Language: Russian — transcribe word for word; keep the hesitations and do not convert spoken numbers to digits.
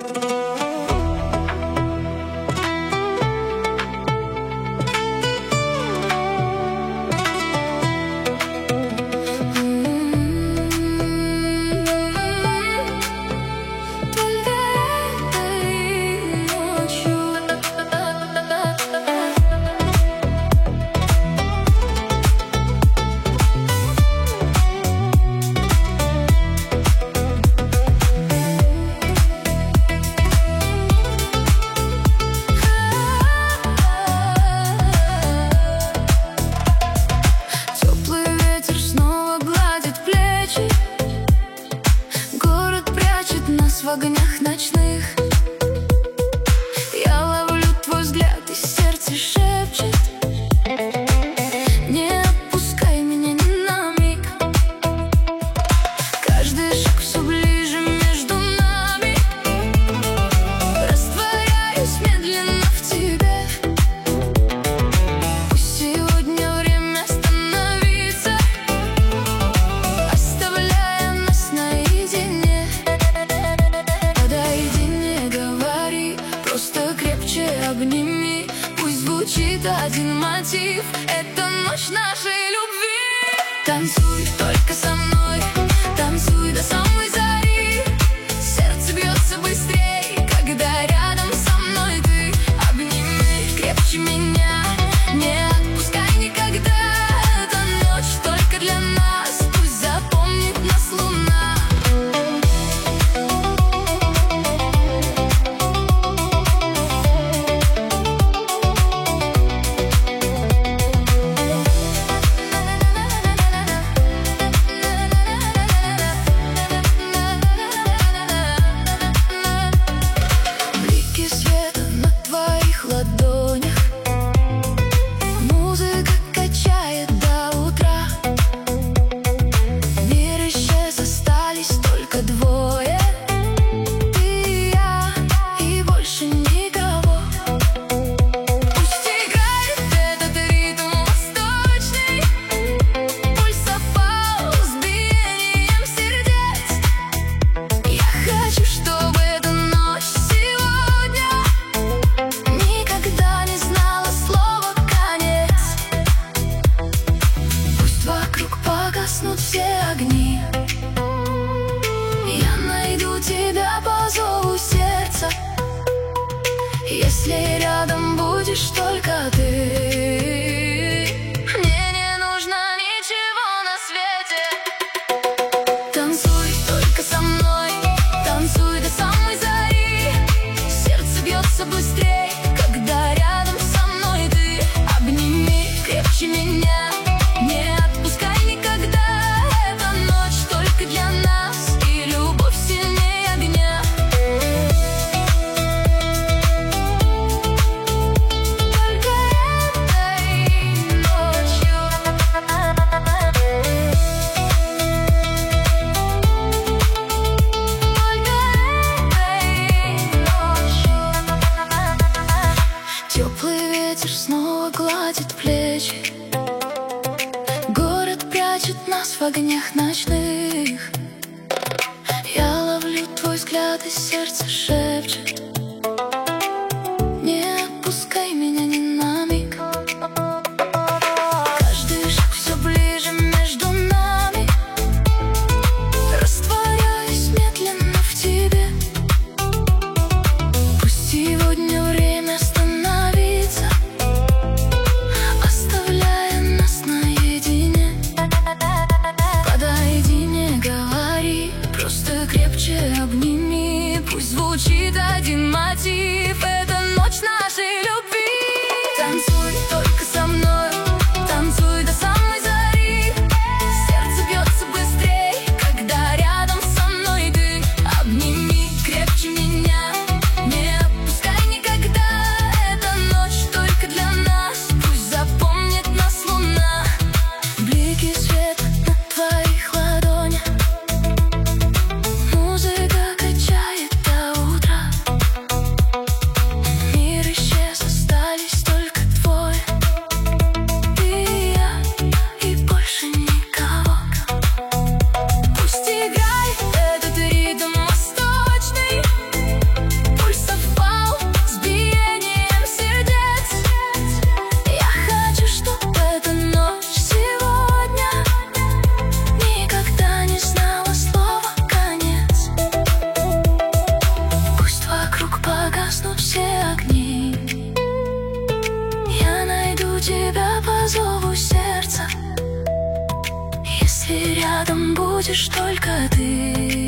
В огнях ночных я ловлю твой взгляд, и сердце шепчет: не отпускай меня ни на миг. Каждый шаг все ближе между нами, растворяюсь медленно в тебе. Пусть сегодня время остановится, оставляя нас наедине. Просто крепче обними, пусть звучит один мотив. Это ночь нашей любви. Танцуй только со мной, танцуй до самой зари. Сердце бьется быстрей, когда рядом со мной ты. Обними крепче меня, не отпускай никогда. Эта ночь только для нас, пусть запомнит нас луна. Погаснут все огни, я найду тебя по зову сердца. Если рядом будешь только ты, мне не нужно ничего на свете. Танцуй только со мной, танцуй до самой зари. Сердце бьется быстрей, когда рядом со мной ты. Обними крепче меня, не отпускай никогда. Эта ночь только для нас, и любовь сильнее огня. Только этой ночью, только этой ночью. Теплый ветер снова гладит плечи. Город прячет нас в огнях ночных. Я ловлю твой взгляд, и сердце шепчет: не отпускай меня ни на миг. Каждый шаг все ближе между нами, растворяюсь медленно в тебе. Пусть сегодня время остановится, оставляя нас наедине. Подойди, не говори, просто крепче обними. Пусть звучит один мотив. Это ночь нашей любви. Танцуй только со мной, танцуй до самой зари. Сердце бьется быстрей, когда рядом со мной ты. Обними крепче меня, не отпускай никогда. Эта ночь только для нас, пусть запомнит нас луна. Блики света на твоих ладонях, музыка качает до утра. будешь только ты.